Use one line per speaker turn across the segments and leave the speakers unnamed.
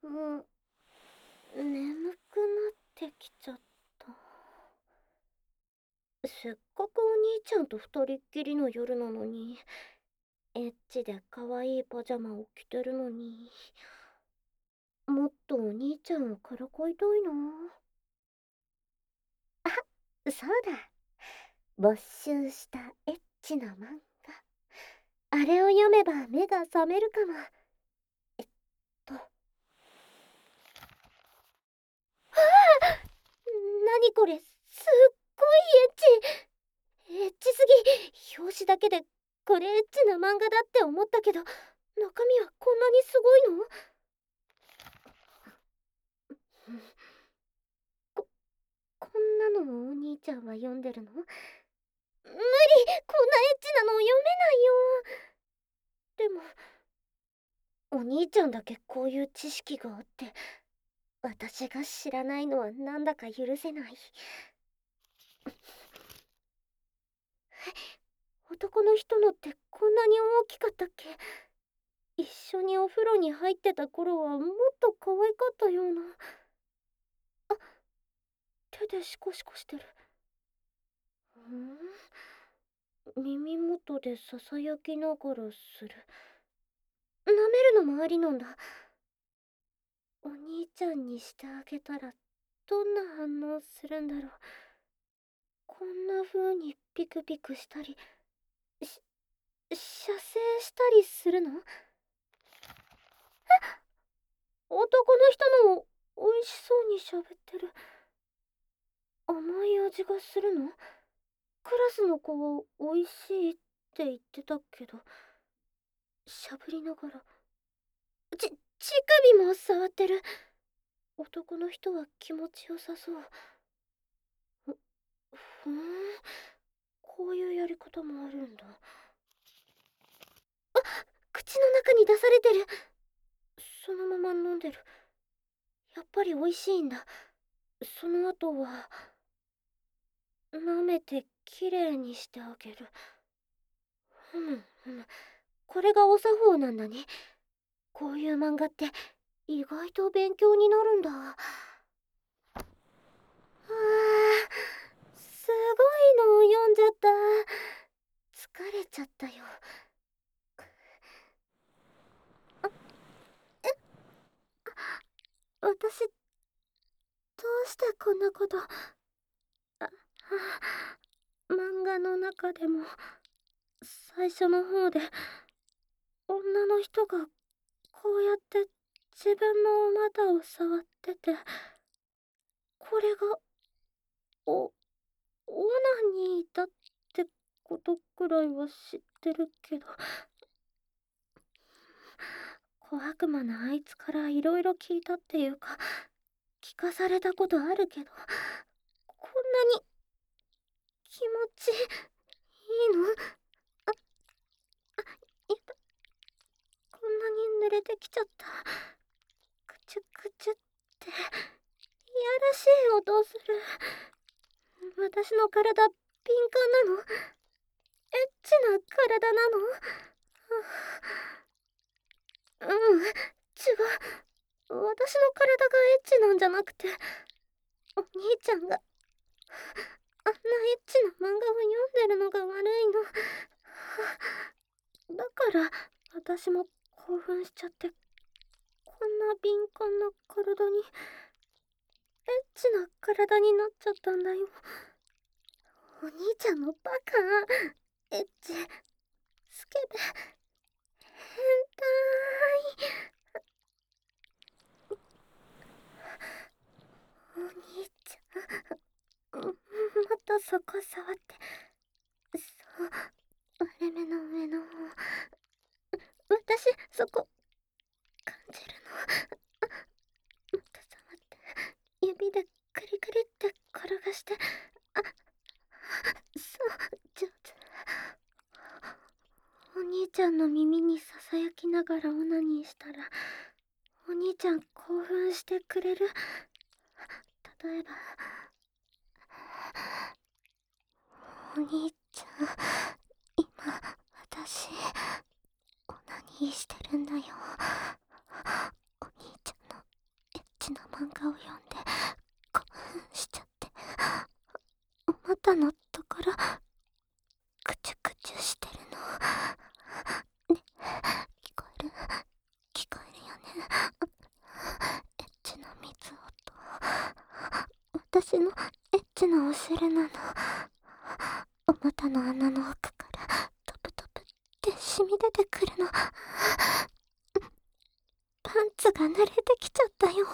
もう眠くなってきちゃった。せっかくお兄ちゃんと二人っきりの夜なのに、エッチで可愛いパジャマを着てるのに、もっとお兄ちゃんをからかいたいな。そうだ、没収したエッチな漫画、あれを読めば目が覚めるかも。えっと何これ、すっごいエッチ。エッチすぎ。表紙だけでこれエッチな漫画だって思ったけど、中身はこんなにすごいの？ここんなのもお兄ちゃんは読んでるの？無理、こんなエッチなの読めないよ。でもお兄ちゃんだけこういう知識があって、私が知らないのはなんだか許せない。男の人のってこんなに大きかったっけ？一緒にお風呂に入ってた頃はもっと可愛かったような。あ、手でシコシコしてる。耳元でささやきながらする。舐めるのもありなんだ。お兄ちゃんにしてあげたらどんな反応するんだろう。こんな風にピクピクしたりし射精したりするの？男の人の美味しそうに喋ってる。甘い味がするの？クラスの子は美味しいって言ってたけど。しゃぶりながら乳首も触ってる。男の人は気持ちよさそう。ふん、こういうやり方もあるんだ。口の中に出されてる。そのまま飲んでる。やっぱり美味しいんだ。その後は舐めてきれいにしてあげる。ふむふむ、これがお作法なんだね。こういう漫画って意外と勉強になるんだ。すごいのを読んじゃった。疲れちゃったよ。私、どうしてこんなこと。漫画の中でも最初の方で女の人がこうやって自分のお股を触ってて、これがオナニーだってことくらいは知ってるけど、小悪魔のあいつからいろいろ聞いたっていうか、聞かされたことあるけど、こんなに気持ちいいの？やだ、こんなに濡れてきちゃった。くちゅくちゅっていやらしい音する。私の体敏感なの？エッチな体なの？うん、違う。私の体がエッチなんじゃなくて、お兄ちゃんがあんなエッチな漫画を読んでるのが悪いの。だから私も興奮しちゃって、こんな敏感な体に、エッチな体になっちゃったんだよ。お兄ちゃんのバカ。エッチ、スケベ、変態。お兄ちゃん、またそこ触って。そう、割れ目の上の方。私、そこ、感じるの。また触って。指でクリクリって転がして。そう、上手。お兄ちゃんの耳にささやきながらオナニーしたら、お兄ちゃん興奮してくれる？例えば、お兄ちゃん、今、私、オナニーしてるんだよ。お兄ちゃんの肌の穴の奥からトプトプって染み出てくるの。パンツが濡れてきちゃったよ。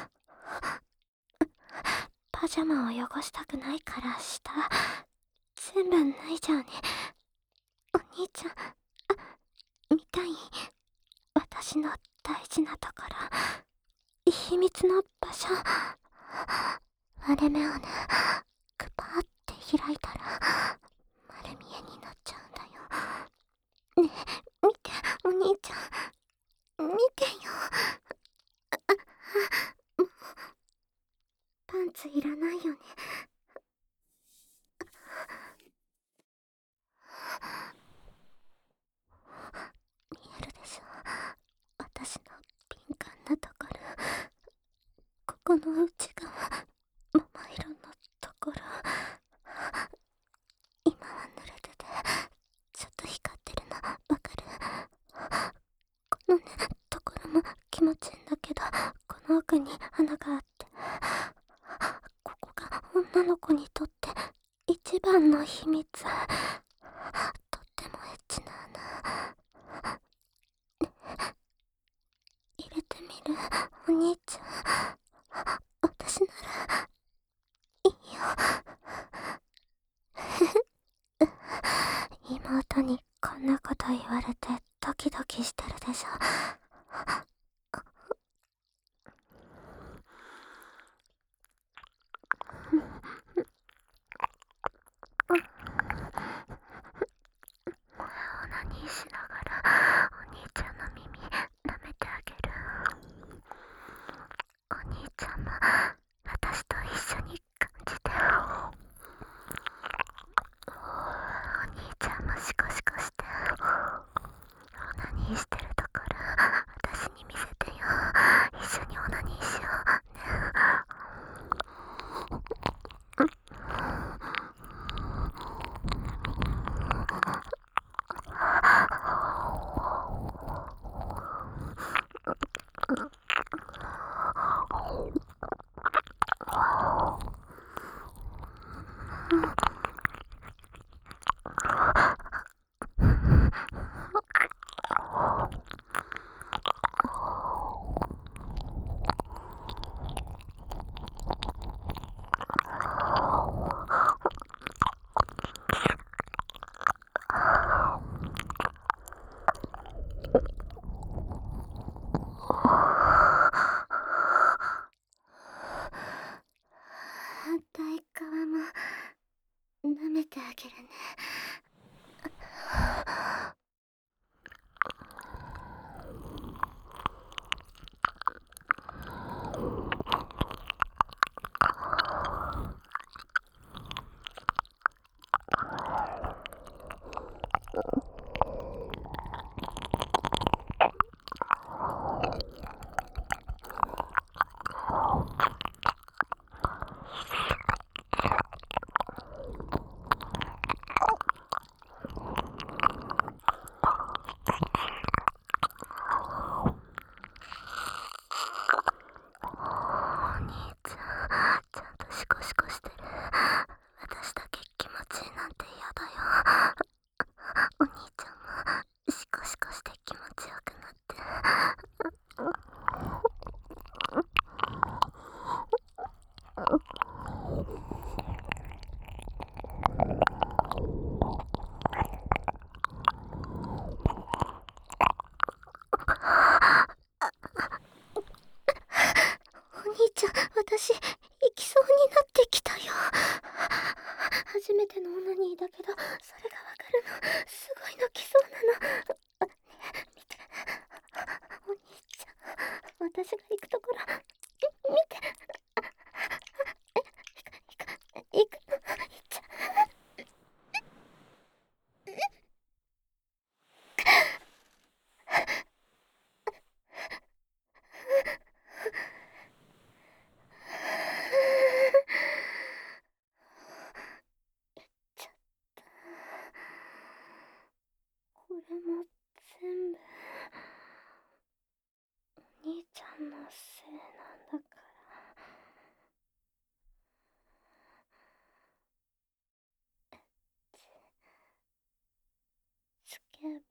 パジャマを汚したくないから下全部脱いじゃうね。お兄ちゃん、見たい？私の大事なところ、秘密の場所。割れ目をね、クパーって開いたら丸見えになっちゃうんだよ。ねえ、見て、お兄ちゃん、見てよ。もうパンツいらないよね。見えるでしょ、私の敏感なところ。ここの内側、桃色のところ。今は濡れててちょっと光ってるのわかる？このねところも気持ちいいんだけど、この奥に穴があって、ここが女の子にとって一番の秘密。とってもエッチな穴。入れてみる？お兄ちゃん、私ならいいよ。妹にこんなこと言われてドキドキしてるでしょ。オナニーしながらお兄ちゃんの耳舐めてあげる。お兄ちゃんも私と一緒に感じて。お兄ちゃんもシコシコして、オナニーしてるところ私に見せてよ。一緒にオナニーしようね。反対側も舐めてあげるね。お兄ちゃん、ちゃんとシコシコしてる。私だけ気持ちいいなんて嫌だよ。お兄ちゃんもシコシコして気持ちよくなって。お兄ちゃん、私行きそうになってきたよ。初めてのオナニーだけどそれがわかるの。すごい泣きそうなの。見て、お兄ちゃん、私が行くところ見て。行くの？行っちゃちゃった。これも全部お兄ちゃんのけ